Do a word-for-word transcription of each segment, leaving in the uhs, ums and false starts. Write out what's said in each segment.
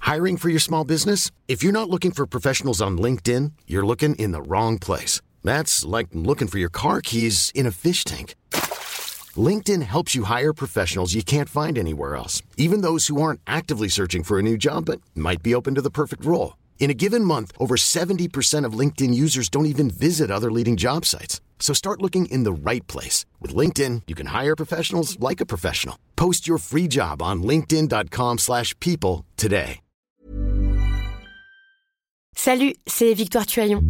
Hiring for your small business? If you're not looking for professionals on LinkedIn, you're looking in the wrong place. That's like looking for your car keys in a fish tank. LinkedIn helps you hire professionals you can't find anywhere else, even those who aren't actively searching for a new job but might be open to the perfect role. In a given month, over seventy percent of LinkedIn users don't even visit other leading job sites. So start looking in the right place. With LinkedIn, you can hire professionals like a professional. Post your free job on linkedin dot com slash people today. Salut, c'est Victoire Tuaillon.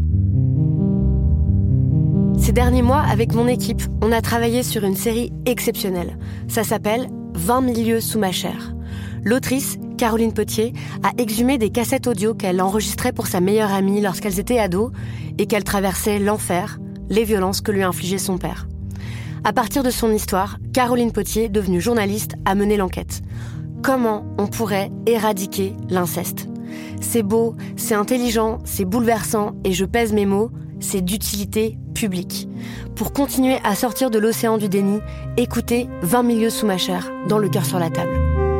Ces derniers mois, avec mon équipe, on a travaillé sur une série exceptionnelle. Ça s'appelle « vingt mille lieues sous ma chair ». L'autrice, Caroline Potier, a exhumé des cassettes audio qu'elle enregistrait pour sa meilleure amie lorsqu'elles étaient ados et qu'elle traversait l'enfer, les violences que lui infligeait son père. À partir de son histoire, Caroline Potier, devenue journaliste, a mené l'enquête. Comment on pourrait éradiquer l'inceste ? C'est beau, c'est intelligent, c'est bouleversant et je pèse mes mots, c'est d'utilité publique. Pour continuer à sortir de l'océan du déni, écoutez vingt mille lieues sous ma chair, dans Le cœur sur la table.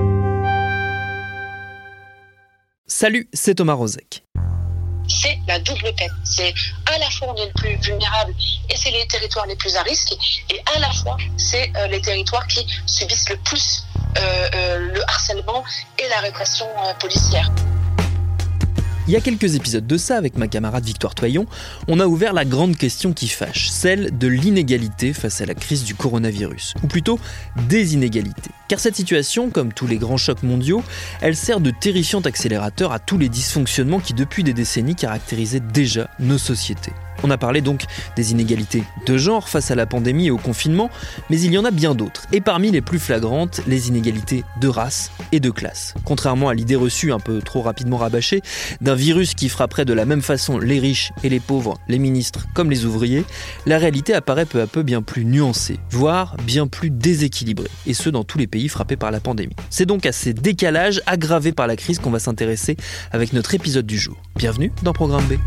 Salut, c'est Thomas Rozek. C'est la double peine. C'est à la fois on est le plus vulnérable et c'est les territoires les plus à risque et à la fois c'est euh, les territoires qui subissent le plus euh, euh, le harcèlement et la répression euh, policière. Il y a quelques épisodes de ça, avec ma camarade Victoire Tuaillon, on a ouvert la grande question qui fâche, celle de l'inégalité face à la crise du coronavirus, ou plutôt des inégalités. Car cette situation, comme tous les grands chocs mondiaux, elle sert de terrifiant accélérateur à tous les dysfonctionnements qui depuis des décennies caractérisaient déjà nos sociétés. On a parlé donc des inégalités de genre face à la pandémie et au confinement, mais il y en a bien d'autres. Et parmi les plus flagrantes, les inégalités de race et de classe. Contrairement à l'idée reçue, un peu trop rapidement rabâchée, d'un virus qui frapperait de la même façon les riches et les pauvres, les ministres comme les ouvriers, la réalité apparaît peu à peu bien plus nuancée, voire bien plus déséquilibrée, et ce dans tous les pays frappés par la pandémie. C'est donc à ces décalages aggravés par la crise qu'on va s'intéresser avec notre épisode du jour. Bienvenue dans Programme B.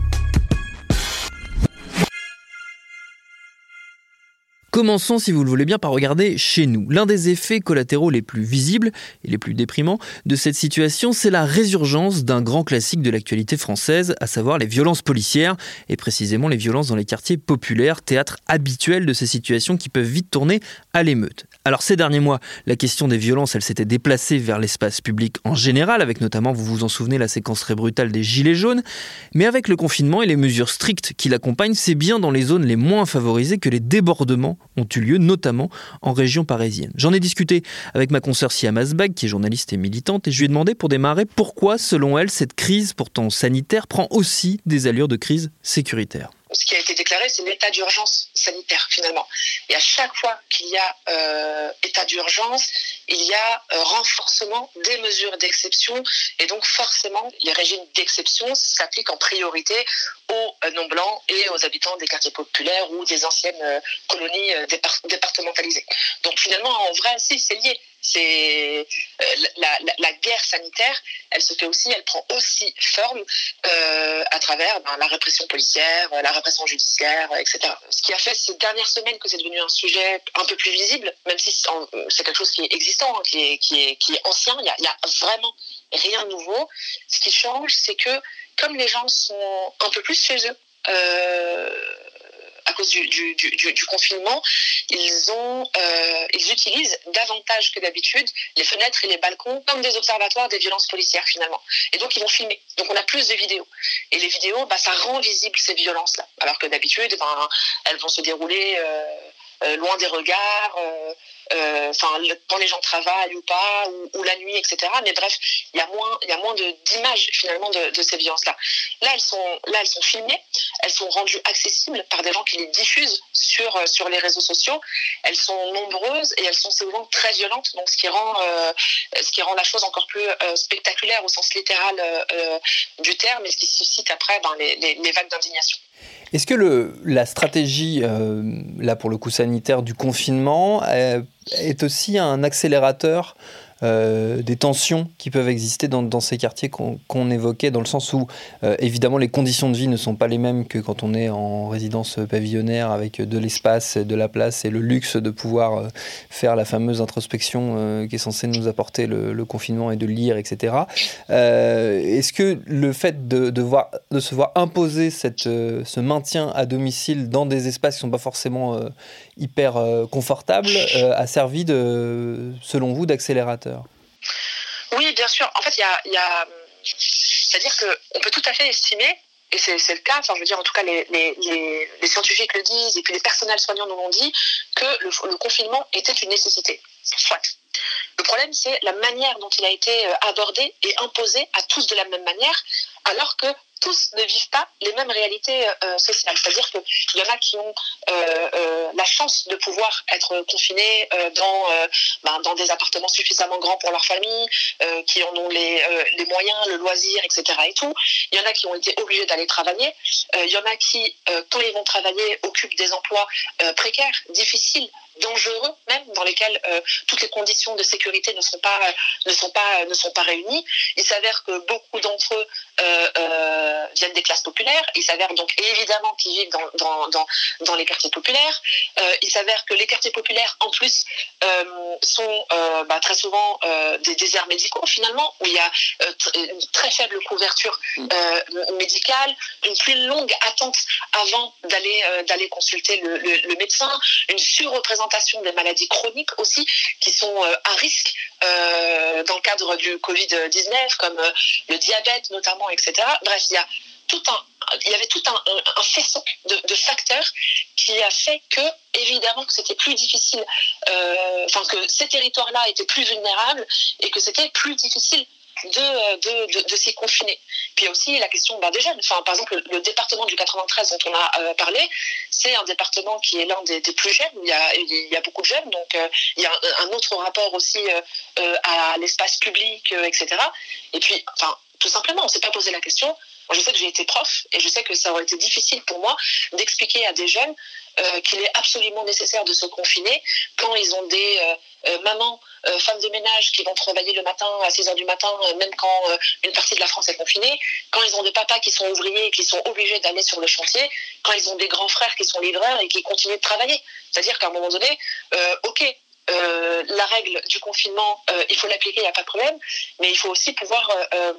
Commençons, si vous le voulez bien, par regarder chez nous. L'un des effets collatéraux les plus visibles et les plus déprimants de cette situation, c'est la résurgence d'un grand classique de l'actualité française, à savoir les violences policières, et précisément les violences dans les quartiers populaires, théâtre habituel de ces situations qui peuvent vite tourner à l'émeute. Alors ces derniers mois, la question des violences, elle s'était déplacée vers l'espace public en général, avec notamment, vous vous en souvenez, la séquence très brutale des gilets jaunes, mais avec le confinement et les mesures strictes qui l'accompagnent, c'est bien dans les zones les moins favorisées que les débordements ont eu lieu, notamment en région parisienne. J'en ai discuté avec ma consoeur Siam Asbag, qui est journaliste et militante, et je lui ai demandé pour démarrer pourquoi, selon elle, cette crise pourtant sanitaire prend aussi des allures de crise sécuritaire. Ce qui a été déclaré, c'est l'état d'urgence sanitaire, finalement. Et à chaque fois qu'il y a euh, état d'urgence, il y a euh, renforcement des mesures d'exception. Et donc, forcément, les régimes d'exception s'appliquent en priorité aux euh, non-blancs et aux habitants des quartiers populaires ou des anciennes euh, colonies euh, départ- départementalisées. Donc, finalement, en vrai, si, c'est lié. C'est euh, la, la, la guerre sanitaire, elle se fait aussi, elle prend aussi forme euh, à travers ben, la répression policière, la répression judiciaire, et cetera. Ce qui a fait ces dernières semaines que c'est devenu un sujet un peu plus visible, même si c'est quelque chose qui est existant, hein, qui, est, qui, est, qui est ancien, il y a, il y a vraiment rien de nouveau. Ce qui change, c'est que comme les gens sont un peu plus chez eux, euh, à cause du, du, du, du confinement, ils, ont, euh, ils utilisent davantage que d'habitude les fenêtres et les balcons comme des observatoires des violences policières finalement. Et donc ils vont filmer. Donc on a plus de vidéos. Et les vidéos, bah, ça rend visible ces violences-là. Alors que d'habitude, ben, elles vont se dérouler euh, euh, loin des regards, euh, euh, quand les gens travaillent ou pas, ou, ou la nuit, et cetera. Mais bref, il y a moins, il y a moins de, d'images finalement de, de ces violences-là. Là, elles sont, là, elles sont filmées, elles sont rendues accessibles par des gens qui les diffusent sur, sur les réseaux sociaux. Elles sont nombreuses et elles sont souvent très violentes, donc ce qui rend, euh, ce qui rend la chose encore plus euh, spectaculaire au sens littéral euh, du terme, et ce qui suscite après ben, les, les, les vagues d'indignation. Est-ce que le, la stratégie, euh, là pour le coup sanitaire, du confinement euh, est aussi un accélérateur euh, des tensions qui peuvent exister dans, dans ces quartiers qu'on, qu'on évoquait, dans le sens où, euh, évidemment, les conditions de vie ne sont pas les mêmes que quand on est en résidence pavillonnaire avec de l'espace, de la place et le luxe de pouvoir euh, faire la fameuse introspection euh, qui est censée nous apporter le, le confinement et de lire, et cetera. Euh, est-ce que le fait de, de, voir, de se voir imposer cette, euh, ce maintien à domicile dans des espaces qui ne sont pas forcément euh, hyper euh, confortables euh, a servi, de, selon vous, d'accélérateur? Oui, bien sûr. En fait, il y a, y a... c'est-à-dire qu'on peut tout à fait estimer, et c'est, c'est le cas, enfin, je veux dire, en tout cas, les, les, les, les scientifiques le disent, et puis les personnels soignants nous l'ont dit, que le, le confinement était une nécessité. Soit. Le problème, c'est la manière dont il a été abordé et imposé à tous de la même manière, alors que tous ne vivent pas les mêmes réalités euh, sociales. C'est-à-dire qu'il y en a qui ont euh, euh, la chance de pouvoir être confinés euh, dans, euh, ben, dans des appartements suffisamment grands pour leur famille, euh, qui en ont les, euh, les moyens, le loisir, et cetera. Et tout. Il y en a qui ont été obligés d'aller travailler. Euh, il y en a qui, euh, quand ils vont travailler, occupent des emplois euh, précaires, difficiles, dangereux même, dans lesquels euh, toutes les conditions de sécurité ne sont pas euh, ne sont pas ne sont pas réunies. Il s'avère que beaucoup d'entre eux euh, euh, viennent des classes populaires. Il s'avère donc évidemment qu'ils vivent dans dans dans, dans les quartiers populaires. Euh, il s'avère que les quartiers populaires en plus euh, sont euh, bah, très souvent euh, des déserts médicaux finalement, où il y a euh, t- une très faible couverture euh, médicale, une plus longue attente avant d'aller euh, d'aller consulter le, le, le médecin, une surreprésentation des maladies chroniques aussi qui sont euh, à risque euh, dans le cadre du covid dix-neuf, comme euh, le diabète notamment, et cetera. Bref, il y a tout un, il y avait tout un, un, un faisceau de, de facteurs qui a fait que, évidemment, que c'était plus difficile, euh, enfin que ces territoires-là étaient plus vulnérables et que c'était plus difficile de, de, de, de s'y confiner. Puis il y a aussi la question bah, des jeunes. Enfin, par exemple, le, le département du quatre-vingt-treize dont on a euh, parlé, c'est un département qui est l'un des, des plus jeunes. Il y, a, il y a beaucoup de jeunes, donc euh, il y a un, un autre rapport aussi euh, euh, à l'espace public, euh, et cetera. Et puis, enfin, tout simplement, on ne s'est pas posé la question. Moi, je sais que j'ai été prof et je sais que ça aurait été difficile pour moi d'expliquer à des jeunes euh, qu'il est absolument nécessaire de se confiner quand ils ont des euh, euh, mamans, euh, femmes de ménage qui vont travailler le matin à six heures du matin, euh, même quand euh, une partie de la France est confinée, quand ils ont des papas qui sont ouvriers et qui sont obligés d'aller sur le chantier, quand ils ont des grands frères qui sont livreurs et qui continuent de travailler. C'est-à-dire qu'à un moment donné, euh, ok, euh, la règle du confinement, euh, il faut l'appliquer, il n'y a pas de problème, mais il faut aussi pouvoir euh, euh,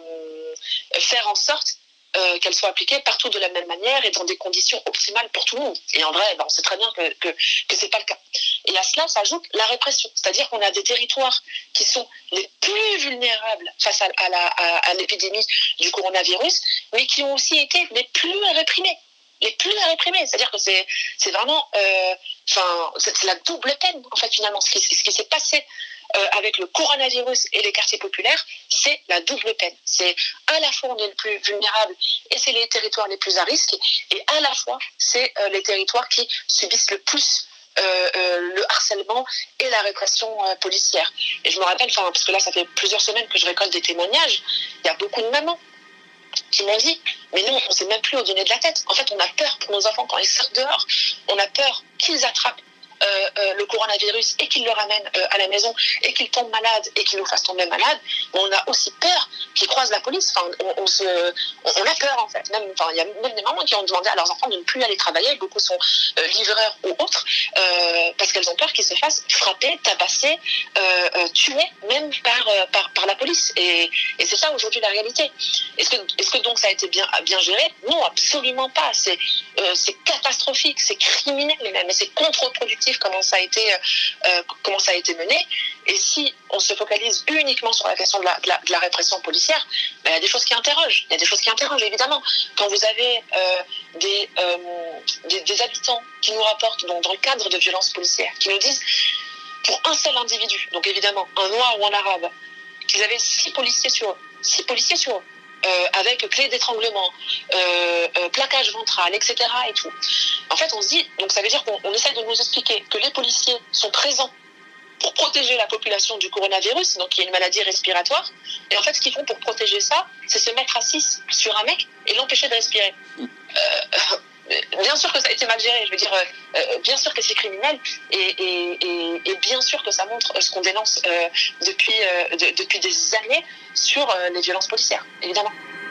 faire en sorte Euh, qu'elle soit appliquée partout de la même manière et dans des conditions optimales pour tout le monde. Et en vrai, ben, on sait très bien que, que, que ce n'est pas le cas. Et à cela s'ajoute la répression. C'est-à-dire qu'on a des territoires qui sont les plus vulnérables face à, à, la, à, à l'épidémie du coronavirus, mais qui ont aussi été les plus réprimés. Les plus réprimés. C'est-à-dire que c'est, c'est vraiment... Euh, c'est, c'est la double peine, en fait, finalement. Ce qui, ce qui s'est passé Euh, avec le coronavirus et les quartiers populaires, c'est la double peine. C'est à la fois on est le plus vulnérable et c'est les territoires les plus à risque, et à la fois c'est euh, les territoires qui subissent le plus euh, euh, le harcèlement et la répression euh, policière. Et je me rappelle, enfin parce que là ça fait plusieurs semaines que je récolte des témoignages, il y a beaucoup de mamans qui m'ont dit, mais nous on ne sait même plus où donner de la tête. En fait on a peur pour nos enfants quand ils sortent dehors, on a peur qu'ils attrapent Euh, euh, le coronavirus et qu'ils le ramènent euh, à la maison et qu'ils tombent malades et qu'ils nous fassent tomber malades. Mais on a aussi peur qu'ils croisent la police. Enfin, on, on, se, on, on a peur en fait. Même, enfin, il y a même des mamans qui ont demandé à leurs enfants de ne plus aller travailler. Beaucoup sont euh, livreurs ou autres euh, parce qu'elles ont peur qu'ils se fassent frapper, tabasser, euh, euh, tuer même par, euh, par, par la police. Et, et c'est ça aujourd'hui la réalité. Est-ce que, est-ce que donc ça a été bien, bien géré? Non, absolument pas. C'est, euh, c'est catastrophique, c'est criminel même, et c'est contre-productif comment ça a été euh, comment ça a été mené. Et si on se focalise uniquement sur la question de la, de la, de la répression policière, ben, il y a des choses qui interrogent. Il y a des choses qui interrogent, évidemment. Quand vous avez euh, des, euh, des, des habitants qui nous rapportent, donc, dans le cadre de violences policières, qui nous disent, pour un seul individu, donc évidemment un noir ou un arabe, qu'ils avaient six policiers sur eux, six policiers sur eux, Euh, avec clé d'étranglement, euh, euh, plaquage ventral, et cetera. Et tout. En fait, on se dit, donc ça veut dire qu'on on essaie de nous expliquer que les policiers sont présents pour protéger la population du coronavirus, donc qui est une maladie respiratoire. Et en fait, ce qu'ils font pour protéger ça, c'est se mettre à six sur un mec et l'empêcher de respirer. Euh, bien sûr que ça a été mal géré. Je veux dire, euh, bien sûr que c'est criminel, et, et, et, et bien sûr que ça montre ce qu'on dénonce euh, depuis euh, de, depuis des années sur euh, les violences policières, évidemment.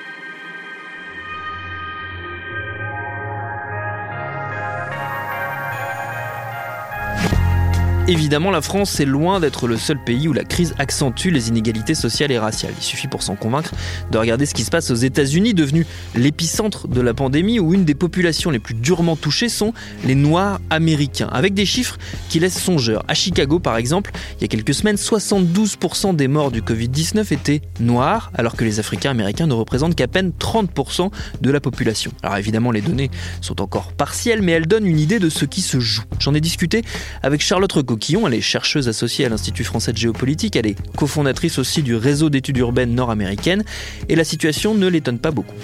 Évidemment, la France est loin d'être le seul pays où la crise accentue les inégalités sociales et raciales. Il suffit pour s'en convaincre de regarder ce qui se passe aux États-Unis, devenu l'épicentre de la pandémie, où une des populations les plus durement touchées sont les Noirs américains, avec des chiffres qui laissent songeur. À Chicago, par exemple, il y a quelques semaines, soixante-douze pour cent des morts du covid dix-neuf étaient noirs, alors que les Africains américains ne représentent qu'à peine trente pour cent de la population. Alors évidemment, les données sont encore partielles, mais elles donnent une idée de ce qui se joue. J'en ai discuté avec Charlotte Recoquillon. Elle est chercheuse associée à l'Institut français de géopolitique, elle est cofondatrice aussi du réseau d'études urbaines nord-américaines, et la situation ne l'étonne pas beaucoup.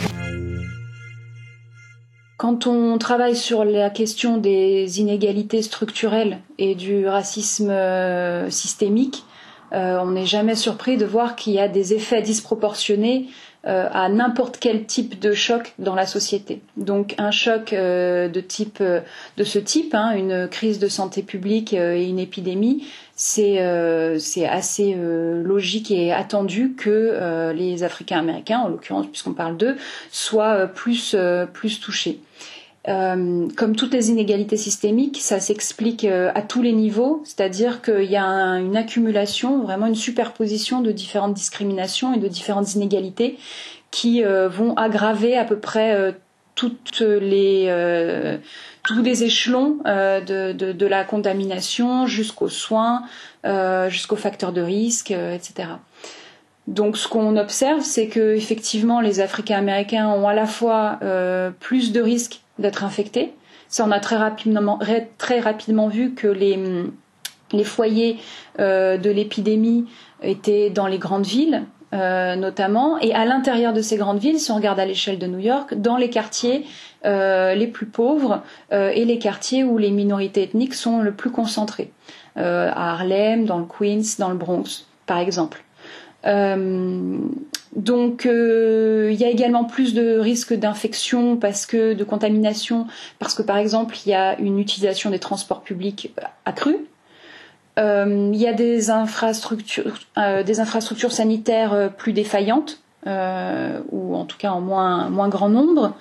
Quand on travaille sur la question des inégalités structurelles et du racisme euh, systémique, euh, on n'est jamais surpris de voir qu'il y a des effets disproportionnés Euh, à n'importe quel type de choc dans la société. Donc un choc euh, de type euh, de ce type, hein, une crise de santé publique euh, et une épidémie, c'est euh, c'est assez euh, logique et attendu que euh, les Africains-Américains, en l'occurrence puisqu'on parle d'eux, soient euh, plus euh, plus touchés. Euh, comme toutes les inégalités systémiques, ça s'explique euh, à tous les niveaux, c'est-à-dire qu'il y a un, une accumulation, vraiment une superposition de différentes discriminations et de différentes inégalités qui euh, vont aggraver à peu près euh, toutes les, euh, tous les échelons euh, de, de, de la contamination jusqu'aux soins, euh, jusqu'aux facteurs de risque, euh, et cetera. Donc ce qu'on observe, c'est que effectivement les Africains-Américains ont à la fois euh, plus de risques d'être infectés. Ça, on a très rapidement, très rapidement vu que les, les foyers euh, de l'épidémie étaient dans les grandes villes, euh, notamment, et à l'intérieur de ces grandes villes, si on regarde à l'échelle de New York, dans les quartiers euh, les plus pauvres euh, et les quartiers où les minorités ethniques sont le plus concentrées, euh, à Harlem, dans le Queens, dans le Bronx, par exemple. Euh, donc euh, il y a également plus de risques d'infection parce que de contamination parce que par exemple il y a une utilisation des transports publics accrue. Euh, il y a des infrastructures, euh, des infrastructures sanitaires plus défaillantes euh, ou en tout cas en moins moins grand nombre.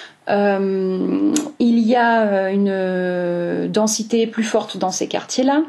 Euh, il y a une densité plus forte dans ces quartiers-là.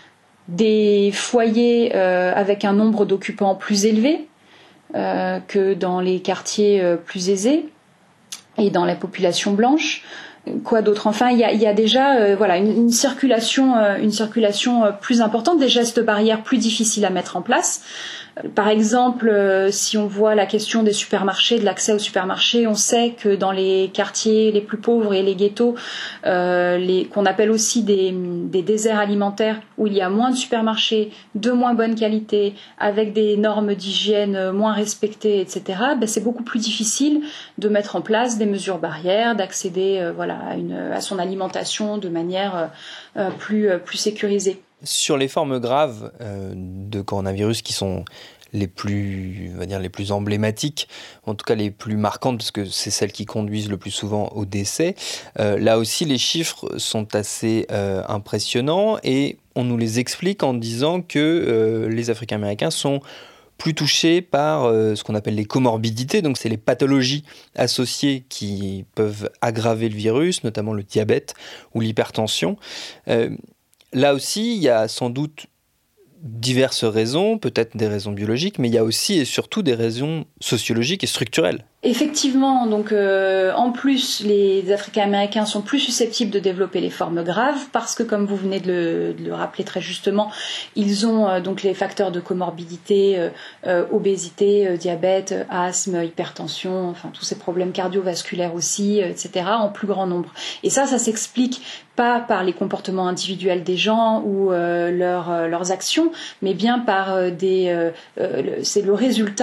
Des foyers euh, avec un nombre d'occupants plus élevé euh, que dans les quartiers euh, plus aisés et dans la population blanche. Quoi d'autre? Enfin, il y a, il y a déjà euh, voilà, une, une circulation, euh, une circulation euh, plus importante, des gestes barrières plus difficiles à mettre en place. Par exemple, euh, si on voit la question des supermarchés, de l'accès aux supermarchés, on sait que dans les quartiers les plus pauvres et les ghettos, euh, les, qu'on appelle aussi des, des déserts alimentaires, où il y a moins de supermarchés, de moins bonne qualité, avec des normes d'hygiène moins respectées, et cetera, ben c'est beaucoup plus difficile de mettre en place des mesures barrières, d'accéder euh, voilà, à, une, à son alimentation de manière euh, plus, euh, plus sécurisée. Sur les formes graves euh, de coronavirus qui sont les plus, on va dire, les plus emblématiques, en tout cas les plus marquantes, parce que c'est celles qui conduisent le plus souvent au décès, euh, là aussi les chiffres sont assez euh, impressionnants et on nous les explique en disant que euh, les Africains-Américains sont plus touchés par euh, ce qu'on appelle les comorbidités, donc c'est les pathologies associées qui peuvent aggraver le virus, notamment le diabète ou l'hypertension. Euh, Là aussi, il y a sans doute diverses raisons, peut-être des raisons biologiques, mais il y a aussi et surtout des raisons sociologiques et structurelles. Effectivement, donc euh, en plus, les Africains-Américains sont plus susceptibles de développer les formes graves parce que, comme vous venez de le, de le rappeler très justement, ils ont euh, donc les facteurs de comorbidité, euh, euh, obésité, euh, diabète, asthme, hypertension, enfin tous ces problèmes cardiovasculaires aussi, euh, et cetera, en plus grand nombre. Et ça, ça s'explique pas par les comportements individuels des gens ou euh, leur, euh, leurs actions, mais bien par euh, des, euh, euh, le, c'est le résultat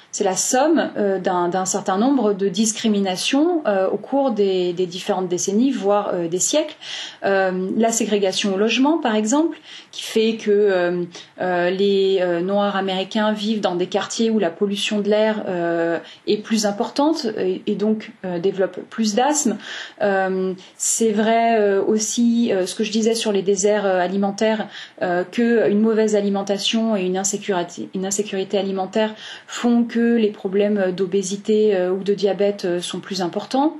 c'est la somme euh, d'un, d'un certain nombre de discriminations euh, au cours des, des différentes décennies, voire euh, des siècles. Euh, la ségrégation au logement, par exemple, qui fait que euh, euh, les euh, Noirs américains vivent dans des quartiers où la pollution de l'air euh, est plus importante et, et donc euh, développent plus d'asthme. Euh, c'est vrai euh, aussi euh, ce que je disais sur les déserts euh, alimentaires, euh, qu'une mauvaise alimentation et une insécurité, une insécurité alimentaire font que les problèmes d'obésité euh, ou de diabète euh, sont plus importants.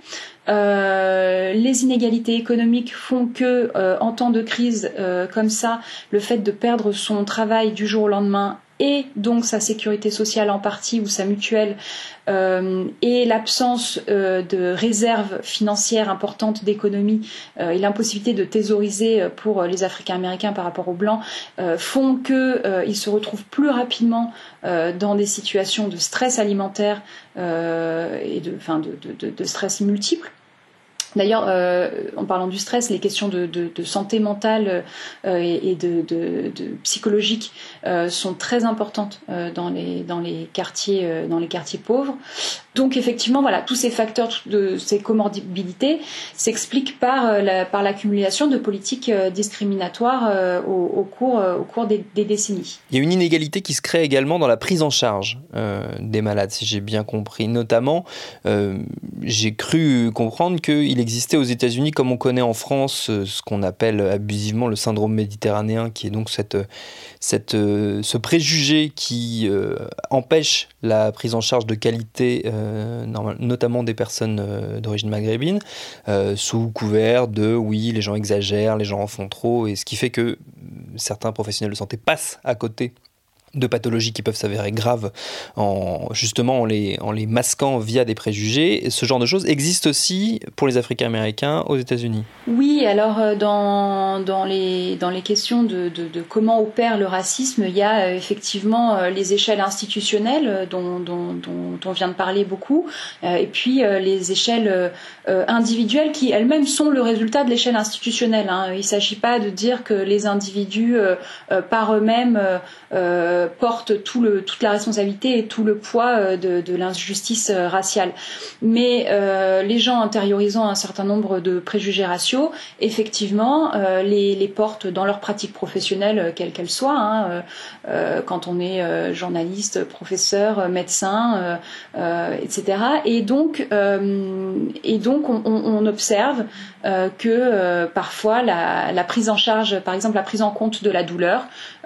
Euh, les inégalités économiques font que, euh, en temps de crise euh, comme ça, le fait de perdre son travail du jour au lendemain et donc sa sécurité sociale en partie ou sa mutuelle euh, et l'absence euh, de réserves financières importantes d'économie euh, et l'impossibilité de thésauriser pour les Africains-Américains par rapport aux Blancs euh, font qu'ils euh, se retrouvent plus rapidement euh, dans des situations de stress alimentaire euh, et de, enfin de, de, de stress multiples. D'ailleurs, euh, en parlant du stress, les questions de, de, de santé mentale euh, et, et de, de, de psychologique euh, sont très importantes euh, dans les dans les quartiers euh, dans les quartiers pauvres. Donc effectivement, voilà, tous ces facteurs de ces comorbidités s'expliquent par euh, la, par l'accumulation de politiques euh, discriminatoires euh, au, au cours euh, au cours des, des décennies. Il y a une inégalité qui se crée également dans la prise en charge euh, des malades, si j'ai bien compris. Notamment, euh, j'ai cru comprendre qu'il existait aux États-Unis, comme on connaît en France, ce qu'on appelle abusivement le syndrome méditerranéen, qui est donc cette, cette, ce préjugé qui euh, empêche la prise en charge de qualité, euh, notamment des personnes euh, d'origine maghrébine, euh, sous couvert de oui, les gens exagèrent, les gens en font trop, et ce qui fait que certains professionnels de santé passent à côté de pathologies qui peuvent s'avérer graves en, justement en les, en les masquant via des préjugés. Ce genre de choses existe aussi pour les Africains-Américains aux États-Unis. Oui, alors dans, dans, les, dans les questions de, de, de comment opère le racisme, il y a euh, effectivement euh, les échelles institutionnelles dont, dont, dont, dont on vient de parler beaucoup, euh, et puis euh, les échelles euh, individuelles qui elles-mêmes sont le résultat de l'échelle institutionnelle. Hein. Il ne s'agit pas de dire que les individus euh, euh, par eux-mêmes euh, euh, portent tout le, toute la responsabilité et tout le poids de, de l'injustice raciale. Mais euh, les gens intériorisant un certain nombre de préjugés raciaux, effectivement, euh, les, les portent dans leur pratique professionnelle, quelle qu'elle soit, hein, euh, quand on est euh, journaliste, professeur, médecin, euh, euh, et cetera. Et donc, euh, et donc on, on observe euh, que euh, parfois la, la prise en charge, par exemple la prise en compte de la douleur,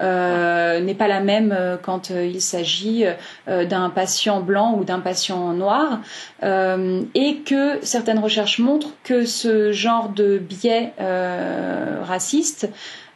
euh, n'est pas la même quand il s'agit d'un patient blanc ou d'un patient noir, euh, et que certaines recherches montrent que ce genre de biais euh, racistes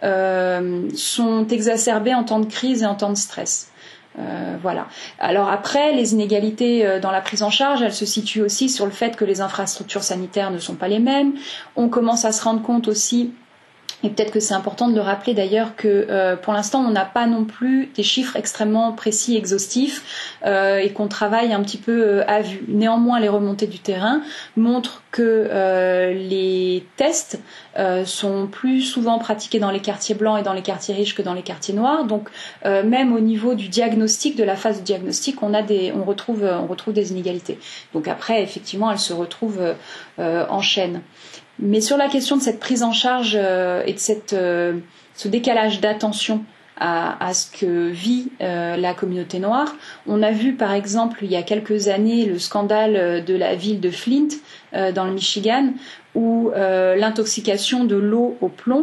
euh, sont exacerbés en temps de crise et en temps de stress. Euh, voilà. Alors après, les inégalités dans la prise en charge, elles se situent aussi sur le fait que les infrastructures sanitaires ne sont pas les mêmes. On commence à se rendre compte aussi, et peut-être que c'est important de le rappeler d'ailleurs, que euh, pour l'instant on n'a pas non plus des chiffres extrêmement précis, exhaustifs, euh, et qu'on travaille un petit peu euh, à vue. Néanmoins, les remontées du terrain montrent que euh, les tests euh, sont plus souvent pratiqués dans les quartiers blancs et dans les quartiers riches que dans les quartiers noirs. Donc euh, même au niveau du diagnostic, de la phase de diagnostic, on a des, on retrouve, on retrouve des inégalités. Donc après, effectivement, elles se retrouvent euh, en chaîne. Mais sur la question de cette prise en charge euh, et de cette, euh, ce décalage d'attention à, à ce que vit euh, la communauté noire, on a vu par exemple il y a quelques années le scandale de la ville de Flint euh, dans le Michigan, où euh, l'intoxication de l'eau au plomb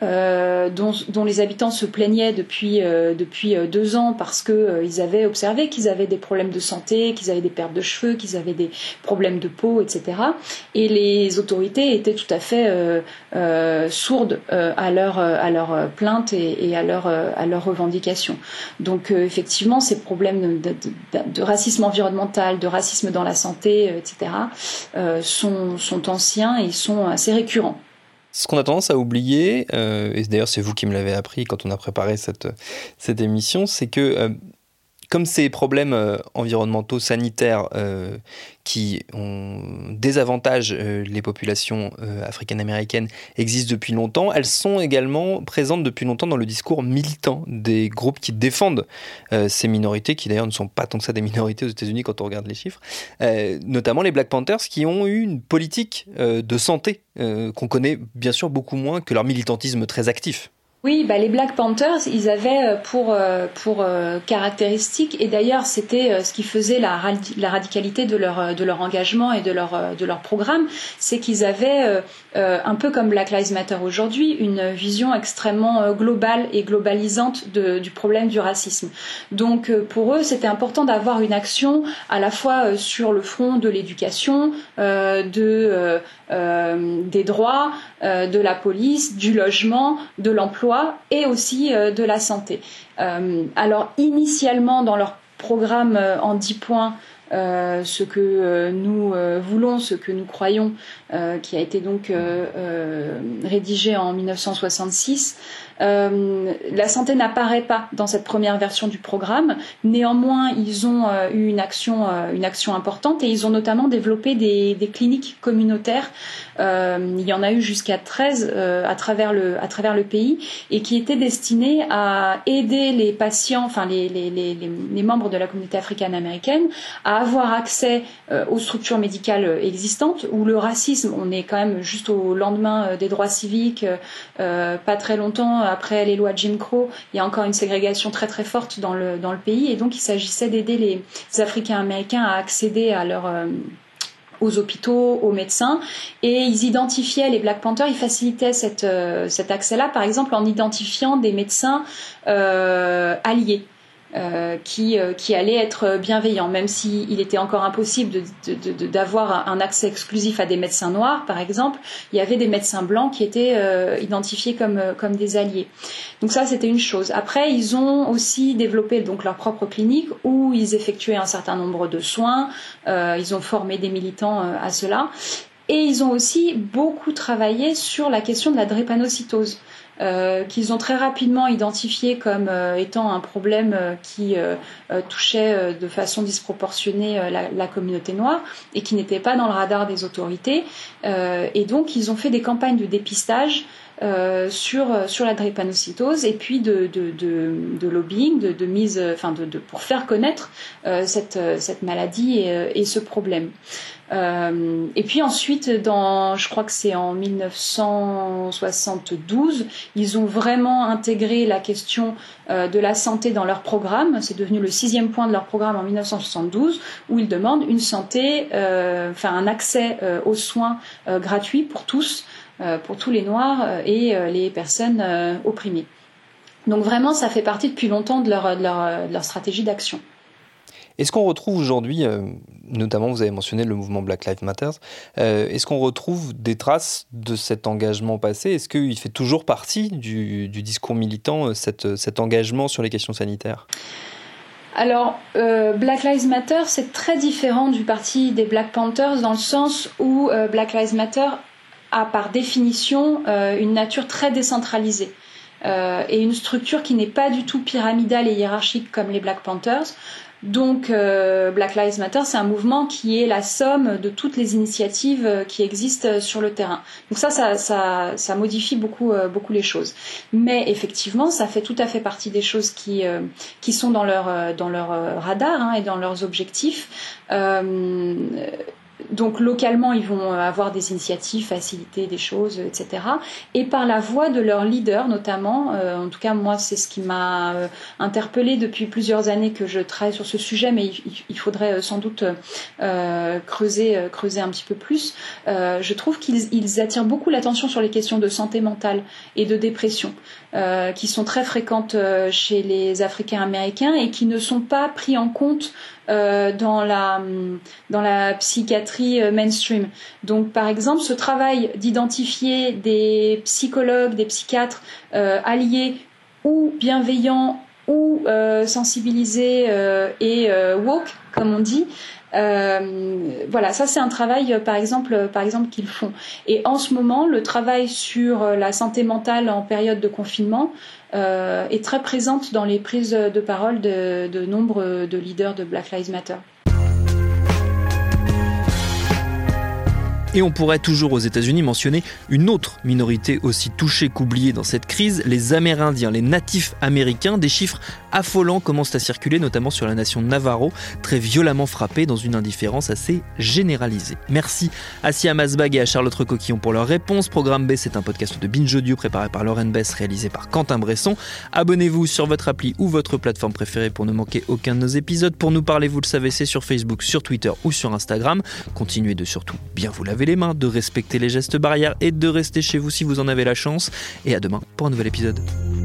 Euh, dont, dont les habitants se plaignaient depuis, euh, depuis euh, deux ans parce qu'ils euh, avaient observé qu'ils avaient des problèmes de santé, qu'ils avaient des pertes de cheveux, qu'ils avaient des problèmes de peau, et cetera. Et les autorités étaient tout à fait euh, euh, sourdes euh, à leurs à leur plaintes et, et à leurs à leurs revendications. Donc euh, effectivement, ces problèmes de, de, de racisme environnemental, de racisme dans la santé, euh, et cetera, euh, sont, sont anciens et sont assez récurrents. Ce qu'on a tendance à oublier, euh, et d'ailleurs c'est vous qui me l'avez appris quand on a préparé cette, cette émission, c'est que euh, comme ces problèmes euh, environnementaux, sanitaires, euh, qui ont désavantagent euh, les populations euh, africaines-américaines existent depuis longtemps, elles sont également présentes depuis longtemps dans le discours militant des groupes qui défendent euh, ces minorités, qui d'ailleurs ne sont pas tant que ça des minorités aux États-Unis quand on regarde les chiffres, euh, notamment les Black Panthers qui ont eu une politique euh, de santé euh, qu'on connaît bien sûr beaucoup moins que leur militantisme très actif. Oui, bah les Black Panthers, ils avaient pour pour euh, caractéristique, et d'ailleurs c'était euh, ce qui faisait la, la radicalité de leur de leur engagement et de leur de leur programme, c'est qu'ils avaient euh, euh, un peu comme Black Lives Matter aujourd'hui, une vision extrêmement euh, globale et globalisante de, du problème du racisme. Donc euh, pour eux, c'était important d'avoir une action à la fois euh, sur le front de l'éducation, euh, de euh, euh, des droits, euh, de la police, du logement, de l'emploi et aussi euh, de la santé. Euh, alors initialement dans leur programme euh, en dix points, euh, ce que euh, nous euh, voulons, ce que nous croyons, euh, qui a été donc euh, euh, rédigé en dix-neuf cent soixante-six, Euh, la santé n'apparaît pas dans cette première version du programme. Néanmoins, ils ont euh, eu une action, euh, une action importante et ils ont notamment développé des, des cliniques communautaires. Euh, il y en a eu jusqu'à treize euh, à travers le, à travers le pays et qui étaient destinées à aider les patients, enfin les, les, les, les, les membres de la communauté africaine-américaine à avoir accès euh, aux structures médicales existantes où le racisme, on est quand même juste au lendemain des droits civiques, euh, pas très longtemps après les lois de Jim Crow, il y a encore une ségrégation très très forte dans le, dans le pays et donc il s'agissait d'aider les Africains-Américains à accéder à leur, euh, aux hôpitaux, aux médecins et ils identifiaient, les Black Panthers, ils facilitaient cette, euh, cet accès-là par exemple en identifiant des médecins euh, alliés. Euh, qui, euh, qui allait être bienveillant, même s'il était encore impossible de, de, de, d'avoir un accès exclusif à des médecins noirs, par exemple, il y avait des médecins blancs qui étaient euh, identifiés comme, comme des alliés. Donc ça, c'était une chose. Après, ils ont aussi développé donc leur propre clinique où ils effectuaient un certain nombre de soins, euh, ils ont formé des militants euh, à cela, et ils ont aussi beaucoup travaillé sur la question de la drépanocytose. Euh, qu'ils ont très rapidement identifié comme euh, étant un problème euh, qui euh, euh, touchait euh, de façon disproportionnée euh, la, la communauté noire et qui n'était pas dans le radar des autorités. Euh, et donc, ils ont fait des campagnes de dépistage Euh, sur sur la drépanocytose et puis de de de, de lobbying, de, de mise, enfin de, de pour faire connaître euh, cette cette maladie et, et ce problème. Euh, et puis ensuite, dans, je crois que c'est en dix-neuf cent soixante-douze, ils ont vraiment intégré la question euh, de la santé dans leur programme. C'est devenu le sixième point de leur programme en dix-neuf cent soixante-douze, où ils demandent une santé, euh, enfin un accès euh, aux soins euh, gratuits pour tous. Pour tous les Noirs et les personnes opprimées. Donc vraiment, ça fait partie depuis longtemps de leur, de leur, de leur stratégie d'action. Est-ce qu'on retrouve aujourd'hui, euh, notamment vous avez mentionné le mouvement Black Lives Matter, euh, est-ce qu'on retrouve des traces de cet engagement passé ? Est-ce qu'il fait toujours partie du, du discours militant, cette, cet engagement sur les questions sanitaires ? Alors, euh, Black Lives Matter, c'est très différent du parti des Black Panthers dans le sens où euh, Black Lives Matter a par définition euh, une nature très décentralisée euh, et une structure qui n'est pas du tout pyramidale et hiérarchique comme les Black Panthers. Donc euh, Black Lives Matter, c'est un mouvement qui est la somme de toutes les initiatives qui existent sur le terrain. Donc ça, ça, ça, ça modifie beaucoup, euh, beaucoup les choses. Mais effectivement, ça fait tout à fait partie des choses qui, euh, qui sont dans leur, dans leur radar hein, et dans leurs objectifs. Euh, Donc localement, ils vont avoir des initiatives, faciliter des choses, et cetera. Et par la voix de leurs leaders, notamment, euh, en tout cas moi, c'est ce qui m'a euh, interpellée depuis plusieurs années que je travaille sur ce sujet, mais il, il faudrait sans doute euh, creuser, euh, creuser un petit peu plus. Euh, je trouve qu'ils ils attirent beaucoup l'attention sur les questions de santé mentale et de dépression, euh, qui sont très fréquentes euh, chez les Africains-Américains et qui ne sont pas pris en compte Euh, dans la dans la psychiatrie euh, mainstream. Donc par exemple ce travail d'identifier des psychologues, des psychiatres euh, alliés ou bienveillants ou euh, sensibilisés euh, et euh, woke comme on dit, Euh, voilà, ça c'est un travail, par exemple, par exemple qu'ils font. Et en ce moment, le travail sur la santé mentale en période de confinement euh, est très présente dans les prises de parole de, de nombre de leaders de Black Lives Matter. Et on pourrait toujours aux États-Unis mentionner une autre minorité aussi touchée qu'oubliée dans cette crise, les Amérindiens, les natifs américains. Des chiffres affolants commencent à circuler, notamment sur la nation Navajo, très violemment frappée dans une indifférence assez généralisée. Merci à Siam Asbag et à Charlotte Recoquillon pour leurs réponses. Programme B, c'est un podcast de Binge Audio préparé par Lauren Bess, réalisé par Quentin Bresson. Abonnez-vous sur votre appli ou votre plateforme préférée pour ne manquer aucun de nos épisodes. Pour nous parler, vous le savez, c'est sur Facebook, sur Twitter ou sur Instagram. Continuez de surtout bien vous laver les mains, de respecter les gestes barrières et de rester chez vous si vous en avez la chance. Et à demain pour un nouvel épisode.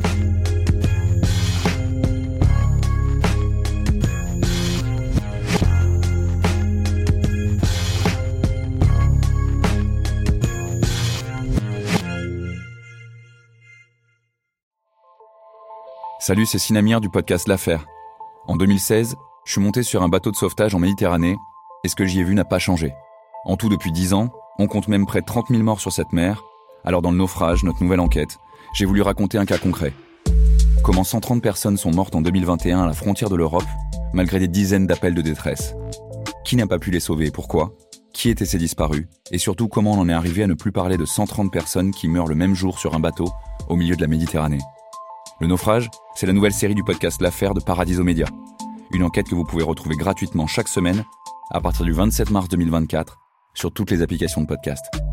Salut, c'est Sinamir du podcast L'Affaire. En deux mille seize, je suis monté sur un bateau de sauvetage en Méditerranée et ce que j'y ai vu n'a pas changé. En tout, depuis dix ans, on compte même près de trente mille morts sur cette mer. Alors dans le naufrage, notre nouvelle enquête, j'ai voulu raconter un cas concret. Comment cent trente personnes sont mortes en deux mille vingt et un à la frontière de l'Europe, malgré des dizaines d'appels de détresse. Qui n'a pas pu les sauver et pourquoi ? Qui étaient ces disparus ? Et surtout, comment on en est arrivé à ne plus parler de cent trente personnes qui meurent le même jour sur un bateau au milieu de la Méditerranée ? Le naufrage, c'est la nouvelle série du podcast L'Affaire de Paradiso Média. Une enquête que vous pouvez retrouver gratuitement chaque semaine à partir du vingt-sept mars deux mille vingt-quatre sur toutes les applications de podcast.